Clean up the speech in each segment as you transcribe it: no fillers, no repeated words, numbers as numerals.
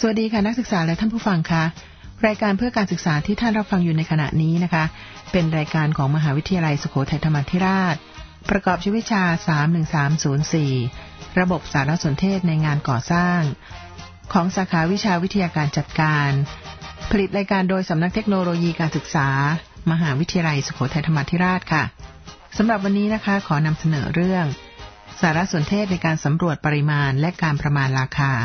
วัสดีค่ะนักศึกษาและท่านผู้ฟังค่ะรายการเพื่อการศึกษาที่ท่านรับฟังอยู่ในขณะนี้นะคะเป็นรายการของมหาวิทยาลัยสุโขทัยธรรมาธิราชประกอบชื่อวิชา31304ระบบสารสนเทศในงานก่อสร้างของสาขาวิชาวิทยาการจัดการผลิตรายการโดยสำนักเทคโนโลยีการศึกษามหาวิทยาลัยสุโขทัยธรรมาธิราชค่ะสำหรับวันนี้นะคะขอนำเสนอเรื่องสารสนเทศในการสำรวจปริมาณและการประมาณราคา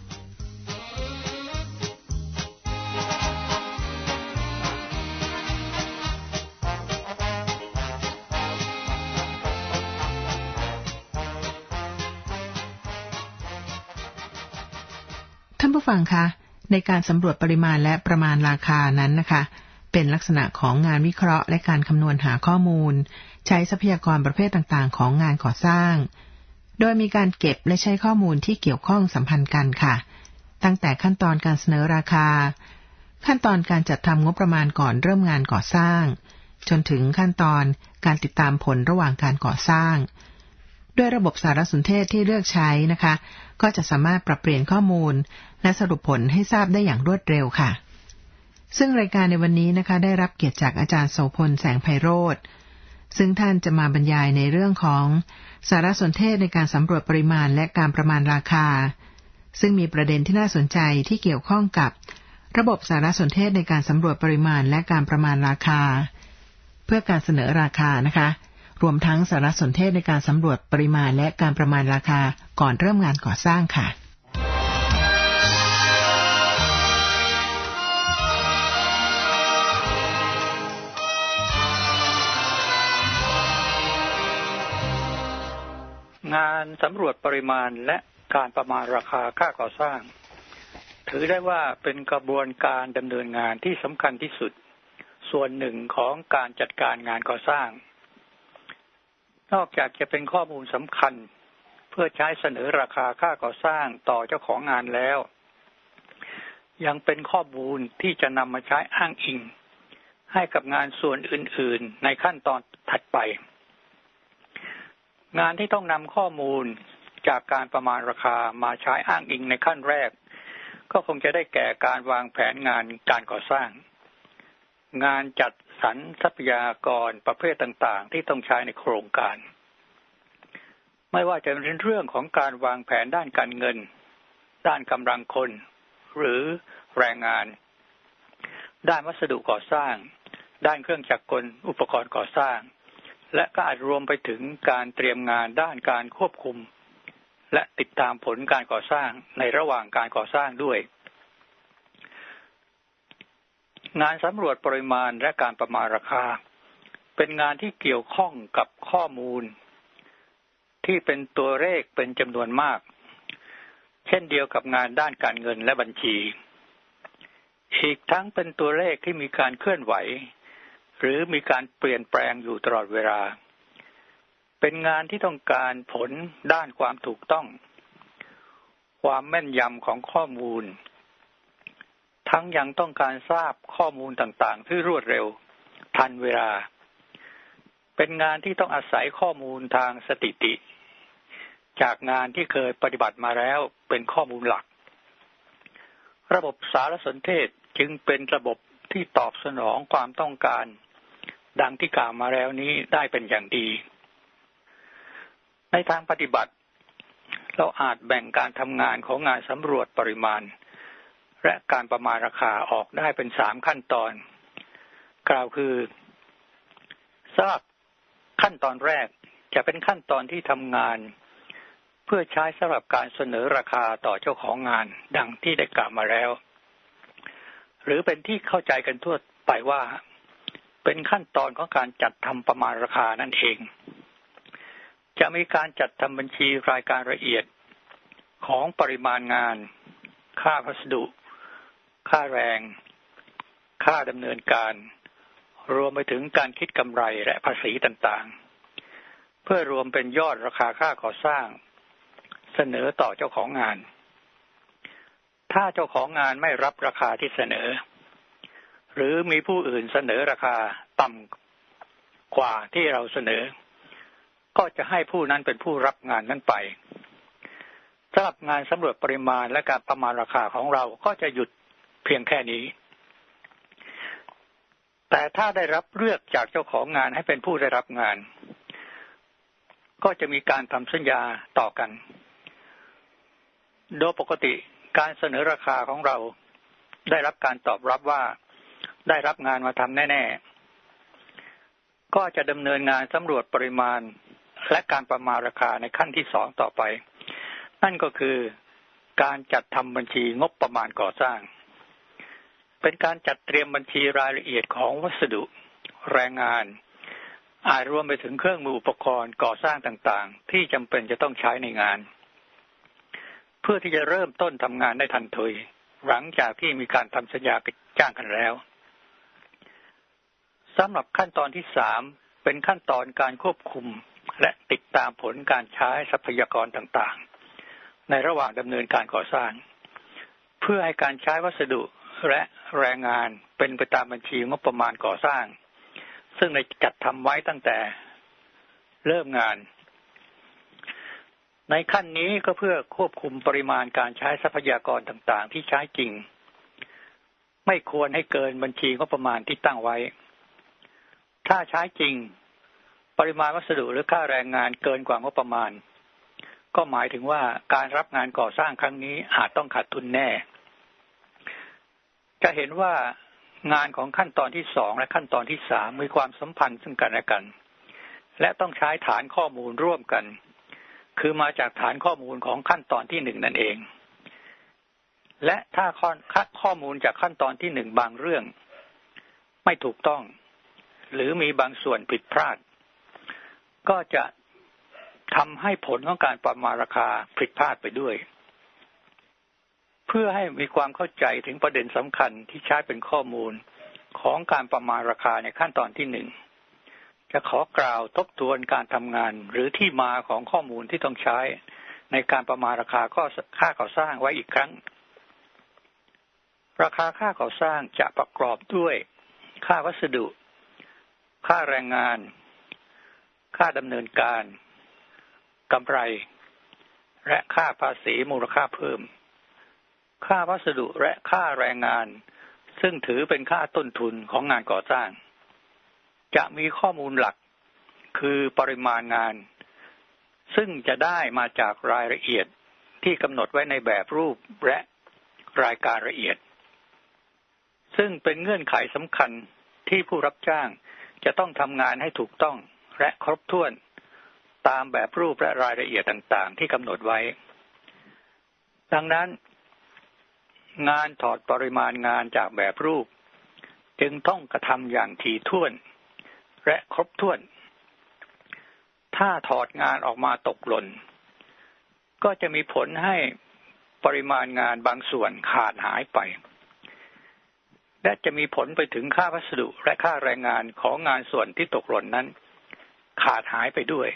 ท่านผู้ฟังคะในการสำรวจปริมาณและประมาณราคานั้นนะคะเป็นลักษณะของงานวิเคราะห์และการคำนวณหาข้อมูลใช้ทรัพยากรประเภทต่างๆของงานก่อสร้างโดยมีการเก็บและใช้ข้อมูลที่เกี่ยวข้องสัมพันธ์กันค่ะตั้งแต่ขั้นตอนการเสนอราคาขั้นตอนการจัดทำงบประมาณก่อนเริ่มงานก่อสร้างจนถึงขั้นตอนการติดตามผลระหว่างการก่อสร้างด้วยระบบสารสนเทศที่เลือกใช้นะคะก็จะสามารถปรับเปลี่ยนข้อมูลและสรุปผลให้ทราบได้อย่างรวดเร็วค่ะซึ่งรายการในวันนี้นะคะได้รับเกียรติจากอาจารย์โสพลแสงไพโรจน์ซึ่งท่านจะมาบรรยายในเรื่องของสารสนเทศในการสำรวจปริมาณและการประมาณราคาซึ่งมีประเด็นที่น่าสนใจที่เกี่ยวข้องกับระบบสารสนเทศในการสำรวจปริมาณและการประมาณราคาเพื่อการเสนอราคานะคะรวมทั้งสารสนเทศในการสำรวจปริมาณและการประมาณราคาก่อนเริ่มงานก่อสร้างค่ะงานสำรวจปริมาณและการประมาณราคาค่าก่อสร้างถือได้ว่าเป็นกระบวนการดำเนินงานที่สำคัญที่สุดส่วนหนึ่งของการจัดการงานก่อสร้างนอกจากจะเป็นข้อมูลสำคัญเพื่อใช้เสนอราคาค่าก่อสร้างต่อเจ้าของงานแล้วยังเป็นข้อมูลที่จะนำมาใช้อ้างอิงให้กับงานส่วนอื่นๆในขั้นตอนถัดไปงานที่ต้องนำข้อมูลจากการประมาณราคามาใช้อ้างอิงในขั้นแรกก็คงจะได้แก่การวางแผนงานการก่อสร้างงานจัดสรรทรัพยากรประเภทต่างๆที่ต้องใช้ในโครงการไม่ว่าจะเป็นเรื่องของการวางแผนด้านการเงินด้านกำลังคนหรือแรงงานด้านวัสดุก่อสร้างด้านเครื่องจักรกลอุปกรณ์ก่อสร้างและก็อาจรวมไปถึงการเตรียมงานด้านการควบคุมและติดตามผลการก่อสร้างในระหว่างการก่อสร้างด้วยงานสำรวจปริมาณและการประมาณราคาเป็นงานที่เกี่ยวข้องกับข้อมูลที่เป็นตัวเลขเป็นจำนวนมากเช่นเดียวกับงานด้านการเงินและบัญชีอีกทั้งเป็นตัวเลขที่มีการเคลื่อนไหวหรือมีการเปลี่ยนแปลงอยู่ตลอดเวลาเป็นงานที่ต้องการผลด้านความถูกต้องความแม่นยำของข้อมูลทั้งยังต้องการทราบข้อมูลต่างๆที่รวดเร็วทันเวลาเป็นงานที่ต้องอาศัยข้อมูลทางสถิติจากงานที่เคยปฏิบัติมาแล้วเป็นข้อมูลหลักระบบสารสนเทศจึงเป็นระบบที่ตอบสนองความต้องการดังที่กล่าวมาแล้วนี้ได้เป็นอย่างดีในทางปฏิบัติเราอาจแบ่งการทำงานของงานสำรวจปริมาณและการประมาณราคาออกได้เป็น3ขั้นตอนกล่าวคือสำหรับขั้นตอนแรกจะเป็นขั้นตอนที่ทำงานเพื่อใช้สำหรับการเสนอราคาต่อเจ้าของงานดังที่ได้กล่าวมาแล้วหรือเป็นที่เข้าใจกันทั่วไปว่าเป็นขั้นตอนของการจัดทำประมาณราคานั่นเองจะมีการจัดทำบัญชีรายการละเอียดของปริมาณงานค่าวัสดุค่าแรงค่าดำเนินการรวมไปถึงการคิดกำไรและภาษีต่างๆเพื่อรวมเป็นยอดราคาค่าก่อสร้างเสนอต่อเจ้าของงานถ้าเจ้าของงานไม่รับราคาที่เสนอหรือมีผู้อื่นเสนอราคาต่ำกว่าที่เราเสนอก็จะให้ผู้นั้นเป็นผู้รับงานนั้นไปสำหรับงานสำรวจปริมาณและการประมาณราคาของเราก็จะหยุดเพียงแค่นี้แต่ถ้าได้รับเลือกจากเจ้าของงานให้เป็นผู้ได้รับงานก็จะมีการทำสัญญาต่อกันโดยปกติการเสนอราคาของเราได้รับการตอบรับว่าได้รับงานมาทำแน่ๆก็จะดำเนินงานสำรวจปริมาณและการประมาณราคาในขั้นที่2ต่อไปนั่นก็คือการจัดทำบัญชีงบประมาณก่อสร้างเป็นการจัดเตรียมบัญชีรายละเอียดของวัสดุแรงงานอาจรวมไปถึงเครื่องมืออุปกรณ์ก่อสร้างต่างๆที่จำเป็นจะต้องใช้ในงานเพื่อที่จะเริ่มต้นทำงานได้ทันทีหลังจากที่มีการทำสัญญาจ้างกันแล้วสำหรับขั้นตอนที่3เป็นขั้นตอนการควบคุมและติดตามผลการใช้ทรัพยากรต่างๆในระหว่างดำเนินการก่อสร้างเพื่อให้การใช้วัสดุและแรงงานเป็นไปตามบัญชีงบประมาณก่อสร้างซึ่งได้จัดทำไว้ตั้งแต่เริ่มงานในขั้นนี้ก็เพื่อควบคุมปริมาณการใช้ทรัพยากรต่างๆที่ใช้จริงไม่ควรให้เกินบัญชีงบประมาณที่ตั้งไว้ถ้าใช้จริงปริมาณวัสดุหรือค่าแรงงานเกินกว่างบประมาณก็หมายถึงว่าการรับงานก่อสร้างครั้งนี้อาจต้องขาดทุนแน่จะเห็นว่างานของขั้นตอนที่2และขั้นตอนที่3มีความสัมพันธ์ซึ่งกันและกันและต้องใช้ฐานข้อมูลร่วมกันคือมาจากฐานข้อมูลของขั้นตอนที่1นั่นเองและถ้าข้อมูลจากขั้นตอนที่1บางเรื่องไม่ถูกต้องหรือมีบางส่วนผิดพลาดก็จะทำให้ผลของการประมาณราคาผิดพลาดไปด้วยเพื่อให้มีความเข้าใจถึงประเด็นสำคัญที่ใช้เป็นข้อมูลของการประมาณราคาในขั้นตอนที่1จะขอกล่าวทบทวนการทำงานหรือที่มาของข้อมูลที่ต้องใช้ในการประมาณราคาค่าก่อสร้างไว้อีกครั้งราคาค่าก่อสร้างจะประกอบด้วยค่าวัสดุค่าแรงงานค่าดำเนินการกำไรและค่าภาษีมูลค่าเพิ่มค่าวัสดุและค่าแรงงานซึ่งถือเป็นค่าต้นทุนของงานก่อสร้างจะมีข้อมูลหลักคือปริมาณงานซึ่งจะได้มาจากรายละเอียดที่กำหนดไว้ในแบบรูปและรายการละเอียดซึ่งเป็นเงื่อนไขสำคัญที่ผู้รับจ้างจะต้องทำงานให้ถูกต้องและครบถ้วนตามแบบรูปและรายละเอียดต่างๆที่กำหนดไว้ดังนั้นงานถอดปริมาณงานจากแบบรูปจึงต้องกระทำอย่างถี่ถ้วนและครบถ้วนถ้าถอดงานออกมาตกหล่นก็จะมีผลให้ปริมาณงานบางส่วนขาดหายไปและจะมีผลไปถึงค่าวัสดุและค่าแรงงานของงานส่วนที่ตกหล่นนั้นขาดหายไปด้วย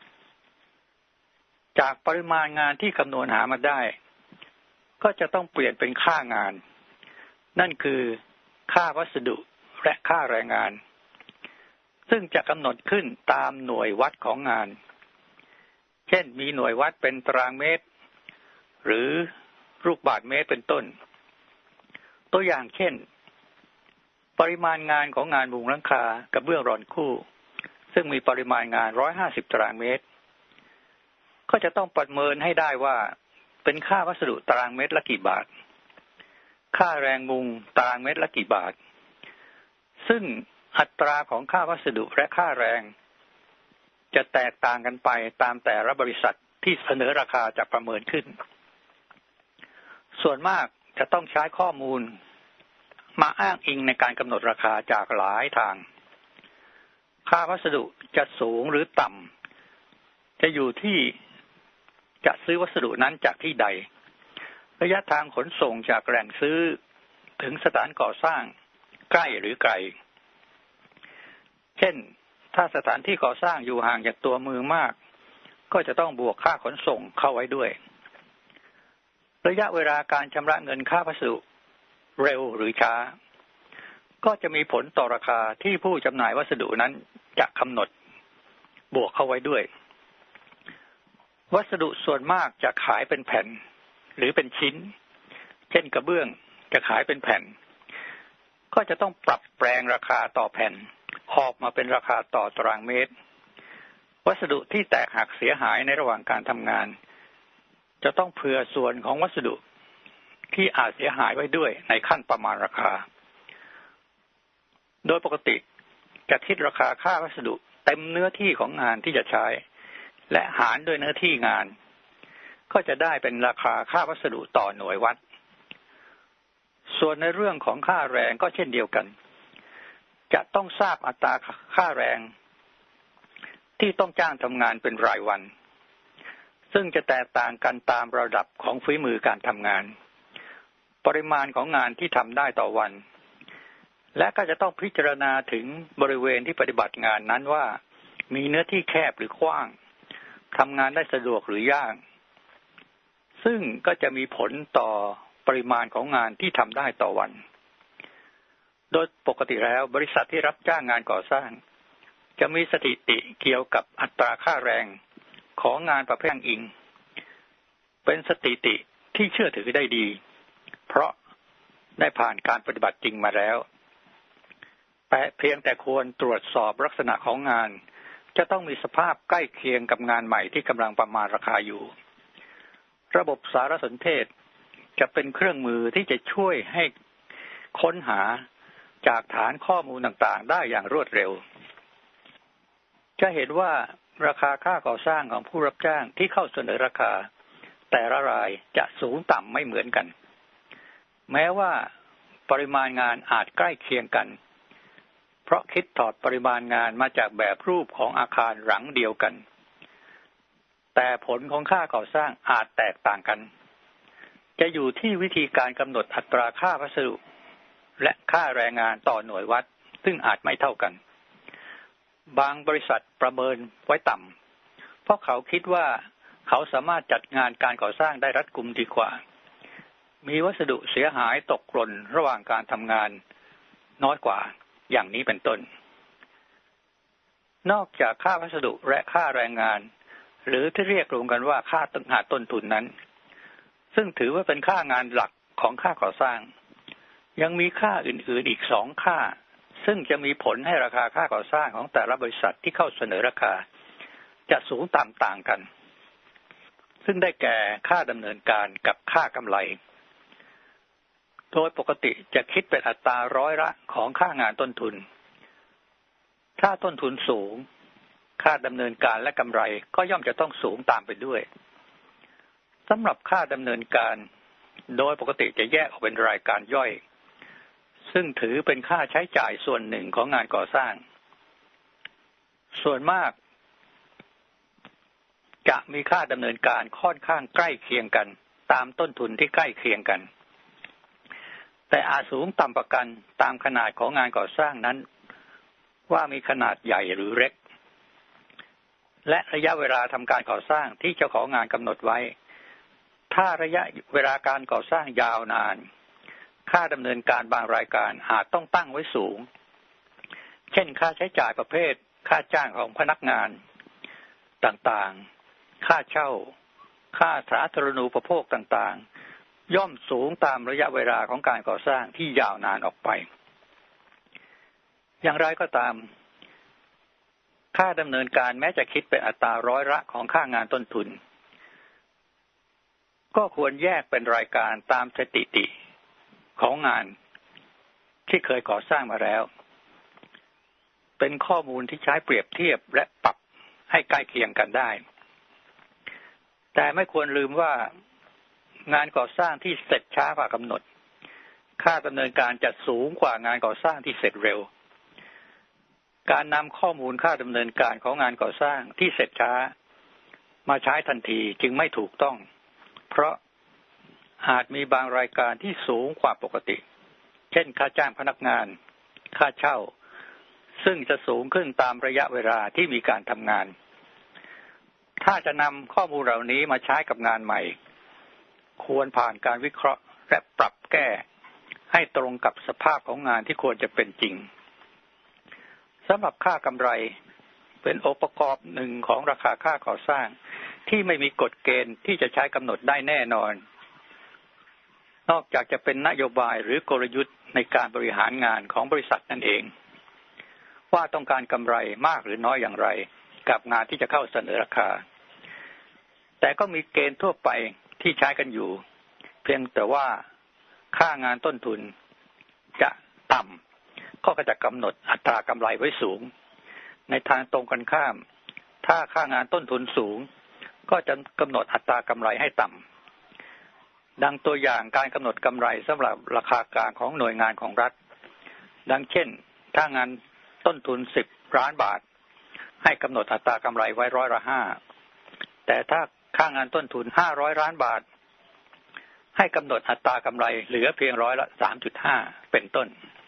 จากปริมาณงานที่คำนวณหามาได้ก็จะต้องเปลี่ยนเป็นค่างานนั่นคือค่าวัสดุและค่าแรงงานซึ่งจะกำหนดขึ้นตามหน่วยวัดของงานเช่นมีหน่วยวัดเป็นตารางเมตรหรือลูกบาศก์เมตรเป็นต้นตัวอย่างเช่นปริมาณงานของงานมุงหลังคากระเบื้องรอนคู่ซึ่งมีปริมาณงาน150ตารางเมตรก็จะต้องประเมินให้ได้ว่าเป็นค่าวัสดุตารางเมตรละกี่บาทค่าแรงมุงตารางเมตรละกี่บาทซึ่งอัตราของค่าวัสดุและค่าแรงจะแตกต่างกันไปตามแต่ละบริษัทที่เสนอราคาจะประเมินขึ้นส่วนมากจะต้องใช้ข้อมูลมาอ้างอิงในการกำหนดราคาจากหลายทางค่าวัสดุจะสูงหรือต่ำจะอยู่ที่จะซื้อวัสดุนั้นจากที่ใดระยะทางขนส่งจากแหล่งซื้อถึงสถานก่อสร้างใกล้หรือไกลเช่นถ้าสถานที่ก่อสร้างอยู่ห่างจากตัวเมืองมากก็จะต้องบวกค่าขนส่งเข้าไว้ด้วยระยะเวลาการชำระเงินค่าวัสดุเร็วหรือช้าก็จะมีผลต่อราคาที่ผู้จำหน่ายวัสดุนั้นจะกำหนดบวกเข้าไว้ด้วยวัสดุส่วนมากจะขายเป็นแผ่นหรือเป็นชิ้นเช่นกระเบื้องจะขายเป็นแผ่นก็จะต้องปรับแปลงราคาต่อแผ่นออกมาเป็นราคาต่อตารางเมตรวัสดุที่แตกหักเสียหายในระหว่างการทำงานจะต้องเผื่อส่วนของวัสดุที่อาจเสียหายไว้ด้วยในขั้นประมาณราคาโดยปกติจะคิดราคาค่าวัสดุเต็มเนื้อที่ของงานที่จะใช้และหารด้วยเนื้อที่งานก็จะได้เป็นราคาค่าวัสดุต่อหน่วยวัดส่วนในเรื่องของค่าแรงก็เช่นเดียวกันจะต้องทราบอัตราค่าแรงที่ต้องจ้างทำงานเป็นรายวันซึ่งจะแตกต่างกันตามระดับของฝีมือการทำงานปริมาณของงานที่ทำได้ต่อวันและก็จะต้องพิจารณาถึงบริเวณที่ปฏิบัติงานนั้นว่ามีเนื้อที่แคบหรือกว้างทำงานได้สะดวกหรือยากซึ่งก็จะมีผลต่อปริมาณของงานที่ทำได้ต่อวันโดยปกติแล้วบริษัทที่รับจ้างงานก่อสร้างจะมีสถิติเกี่ยวกับอัตราค่าแรงของงานประเภทอิงเป็นสถิติที่เชื่อถือได้ดีเพราะได้ผ่านการปฏิบัติจริงมาแล้วแต่เพียงแต่ควรตรวจสอบลักษณะของงานจะต้องมีสภาพใกล้เคียงกับงานใหม่ที่กำลังประมาณราคาอยู่ระบบสารสนเทศจะเป็นเครื่องมือที่จะช่วยให้ค้นหาจากฐานข้อมูลต่างๆได้อย่างรวดเร็วจะเห็นว่าราคาค่าก่อสร้างของผู้รับจ้างที่เข้าเสนอราคาแต่ละรายจะสูงต่ำไม่เหมือนกันแม้ว่าปริมาณงานอาจใกล้เคียงกันเพราะคิดถอดปริมาณงานมาจากแบบรูปของอาคารหลังเดียวกันแต่ผลของค่าก่อสร้างอาจแตกต่างกันจะอยู่ที่วิธีการกำหนดอัตราค่าวัสดุและค่าแรงงานต่อหน่วยวัดซึ่งอาจไม่เท่ากันบางบริษัทประเมินไว้ต่ำเพราะเขาคิดว่าเขาสามารถจัดงานการก่อสร้างได้รัดกุมดีกว่ามีวัสดุเสียหายตกหล่นระหว่างการทำงานน้อยกว่าอย่างนี้เป็นต้นนอกจากค่าวัสดุและค่าแรงงานหรือที่เรียกรวมกันว่าค่าต้นทุนนั้นซึ่งถือว่าเป็นค่างานหลักของค่าก่อสร้างยังมีค่าอื่นๆอีก2ค่าซึ่งจะมีผลให้ราคาค่าก่อสร้างของแต่ละบริษัทที่เข้าเสนอราคาจะสูงต่ำต่างกันซึ่งได้แก่ค่าดำเนินการกับค่ากำไรโดยปกติจะคิดเป็นอัตราร้อยละของค่างานต้นทุนถ้าต้นทุนสูงค่าดำเนินการและกำไรก็ย่อมจะต้องสูงตามไปด้วยสำหรับค่าดำเนินการโดยปกติจะแยกออกเป็นรายการย่อยซึ่งถือเป็นค่าใช้จ่ายส่วนหนึ่งของงานก่อสร้างส่วนมากจะมีค่าดำเนินการค่อนข้างใกล้เคียงกันตามต้นทุนที่ใกล้เคียงกันแต่อาจสูงต่ำกว่ากันตามขนาดของงานก่อสร้างนั้นว่ามีขนาดใหญ่หรือเล็กและระยะเวลาทำการก่อสร้างที่เจ้าของงานกำหนดไว้ถ้าระยะเวลาการก่อสร้างยาวนานค่าดำเนินการบางรายการอาจต้องตั้งไว้สูงเช่นค่าใช้จ่ายประเภทค่าจ้างของพนักงานต่างๆค่าเช่าค่าสาธารณูปโภคต่างๆย่อมสูงตามระยะเวลาของการก่อสร้างที่ยาวนานออกไปอย่างไรก็ตามค่าดำเนินการแม้จะคิดเป็นอัตราร้อยละของค่างานต้นทุนก็ควรแยกเป็นรายการตามสถิติของงานที่เคยก่อสร้างมาแล้วเป็นข้อมูลที่ใช้เปรียบเทียบและปรับให้ใกล้เคียงกันได้แต่ไม่ควรลืมว่างานก่อสร้างที่เสร็จช้ากว่ากำหนดค่าดำเนินการจะสูงกว่างานก่อสร้างที่เสร็จเร็วการนำข้อมูลค่าดำเนินการของงานก่อสร้างที่เสร็จช้ามาใช้ทันทีจึงไม่ถูกต้องเพราะอาจมีบางรายการที่สูงกว่าปกติเช่นค่าจ้างพนักงานค่าเช่าซึ่งจะสูงขึ้นตามระยะเวลาที่มีการทำงานถ้าจะนำข้อมูลเหล่านี้มาใช้กับงานใหม่ควรผ่านการวิเคราะห์และปรับแก้ให้ตรงกับสภาพของงานที่ควรจะเป็นจริงสำหรับค่ากำไรเป็นองค์ประกอบหนึ่งของราคาค่าก่อสร้างที่ที่ไม่มีกฎเกณฑ์ที่จะใช้กำหนดได้แน่นอนนอกจากจะเป็นนโยบายหรือกลยุทธ์ในการบริหารงานของบริษัทนั่นเองว่าต้องการกำไรมากหรือน้อยอย่างไรกับงานที่จะเข้าเสนอราคาแต่ก็มีเกณฑ์ทั่วไปที่ใช้กันอยู่เพียงแต่ว่าค่างานต้นทุนจะต่ำก็จะกำหนดอัตรากำไรไว้สูงในทางตรงกันข้ามถ้าค่างานต้นทุนสูงก็จะกำหนดอัตรากำไรให้ต่ำดังตัวอย่างการกำหนดกำไรสำหรับราคากลางของหน่วยงานของรัฐดังเช่นถ้างานต้นทุน10 ล้านบาทให้กำหนดอัตรากำไรไว้5%แต่ถ้าค่างานต้นทุน500 ล้านบาทให้กำหนดอัตรากำไรเหลือเพียง3.5%เป็นต้น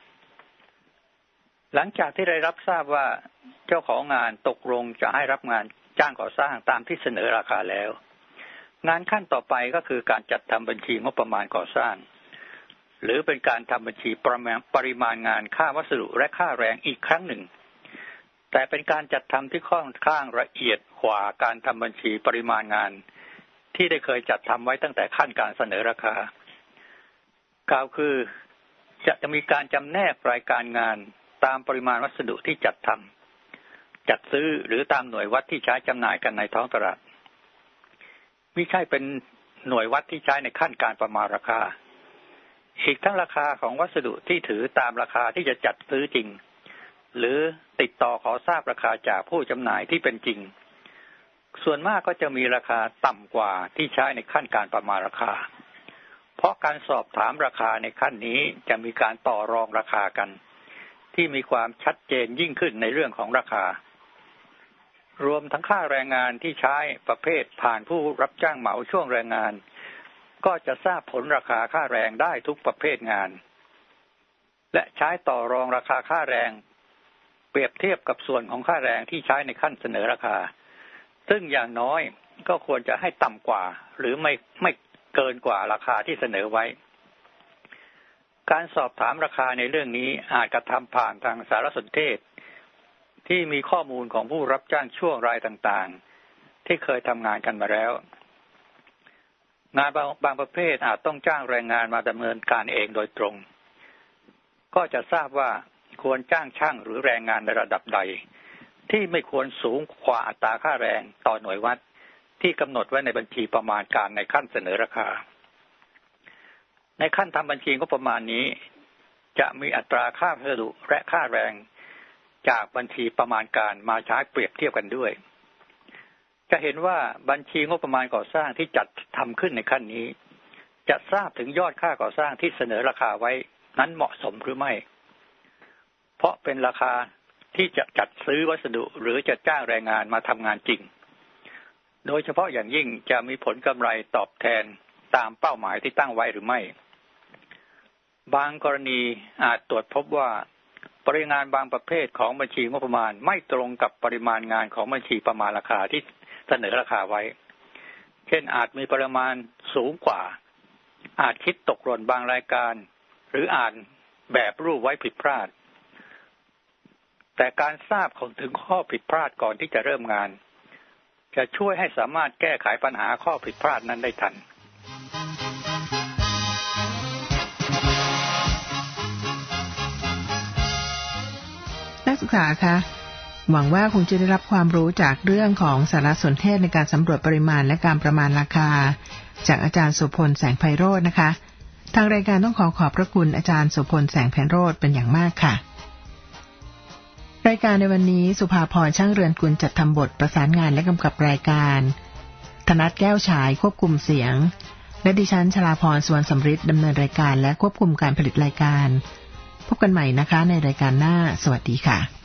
หลังจากที่ได้รับทราบว่าเจ้าของงานตกลงจะให้รับงานจ้างก่อสร้างตามที่เสนอราคาแล้วงานขั้นต่อไปก็คือการจัดทำบัญชีงบประมาณก่อสร้างหรือเป็นการทำบัญชีปริมาณงานค่าวัสดุและค่าแรงอีกครั้งหนึ่งแต่เป็นการจัดทำที่ค่อนข้างละเอียดกว่าการทำบัญชีปริมาณงานที่ได้เคยจัดทำไว้ตั้งแต่ขั้นการเสนอราคากล่าวคือจะมีการจำแนกรายการงานตามปริมาณวัสดุที่จัดทำจัดซื้อหรือตามหน่วยวัดที่ใช้จำหน่ายกันในท้องตลาดไม่ใช่เป็นหน่วยวัดที่ใช้ในขั้นการประมาณราคาอีกทั้งราคาของวัสดุที่ถือตามราคาที่จะจัดซื้อจริงหรือติดต่อขอทราบราคาจากผู้จำหน่ายที่เป็นจริงส่วนมากก็จะมีราคาต่ำกว่าที่ใช้ในขั้นการประมาณราคาเพราะการสอบถามราคาในขั้นนี้จะมีการต่อรองราคากันที่มีความชัดเจนยิ่งขึ้นในเรื่องของราคารวมทั้งค่าแรงงานที่ใช้ประเภทผ่านผู้รับจ้างเหมาช่วงแรงงานก็จะทราบผลราคาค่าแรงได้ทุกประเภทงานและใช้ต่อรองราคาค่าแรงเปรียบเทียบกับส่วนของค่าแรงที่ใช้ในขั้นเสนอราคาซึ่งอย่างน้อยก็ควรจะให้ต่ำกว่าหรือไม่เกินกว่าราคาที่เสนอไว้การสอบถามราคาในเรื่องนี้อาจกระทำผ่านทางสารสนเทศที่มีข้อมูลของผู้รับจ้างช่วงรายต่างๆที่เคยทำงานกันมาแล้วงานบางประเภทอาจต้องจ้างแรงงานมาดำเนินการเองโดยตรงก็จะทราบว่าควรจ้างช่างหรือแรงงานในระดับใดที่ไม่ควรสูงกว่าอัตราค่าแรงต่อหน่วยวัดที่กำหนดไว้ในบัญชีประมาณการในขั้นเสนอราคาในขั้นทำบัญชีงบประมาณนี้จะมีอัตราค่าวัสดุและค่าแรงจากบัญชีประมาณการมาใช้เปรียบเทียบกันด้วยจะเห็นว่าบัญชีงบประมาณก่อสร้างที่จัดทำขึ้นในขั้นนี้จะทราบถึงยอดค่าก่อสร้างที่เสนอราคาไว้นั้นเหมาะสมหรือไม่เพราะเป็นราคาที่จะจัดซื้อวัสดุหรือจะจ้างแรงงานมาทำงานจริงโดยเฉพาะอย่างยิ่งจะมีผลกำไรตอบแทนตามเป้าหมายที่ตั้งไว้หรือไม่บางกรณีอาจตรวจพบว่าปริมาณบางประเภทของบัญชีงบประมาณไม่ตรงกับปริมาณงานของบัญชีประมาณราคาที่เสนอราคาไว้เช่นอาจมีปริมาณสูงกว่าอาจคิดตกหล่นบางรายการหรืออ่านแบบรูปไว้ผิดพลาดแต่การทราบถึงข้อผิดพลาดก่อนที่จะเริ่มงานจะช่วยให้สามารถแก้ไขปัญหาข้อผิดพลาดนั้นได้ทันนักศึกษาคะหวังว่าคงจะได้รับความรู้จากเรื่องของสารสนเทศในการสำรวจปริมาณและการประมาณราคาจากอาจารย์โสพลแสงไพโรจน์นะคะทางรายการต้องขอบพระคุณอาจารย์โสพลแสงไพโรจน์เป็นอย่างมากค่ะรายการในวันนี้สุภาพรช่างเรือนกุลจัดทำบทประสานงานและกำกับรายการธนัทแก้วฉายควบคุมเสียงและดิฉันชลาพรสวนสำริดดำเนินรายการและควบคุมการผลิตรายการพบกันใหม่นะคะในรายการหน้าสวัสดีค่ะ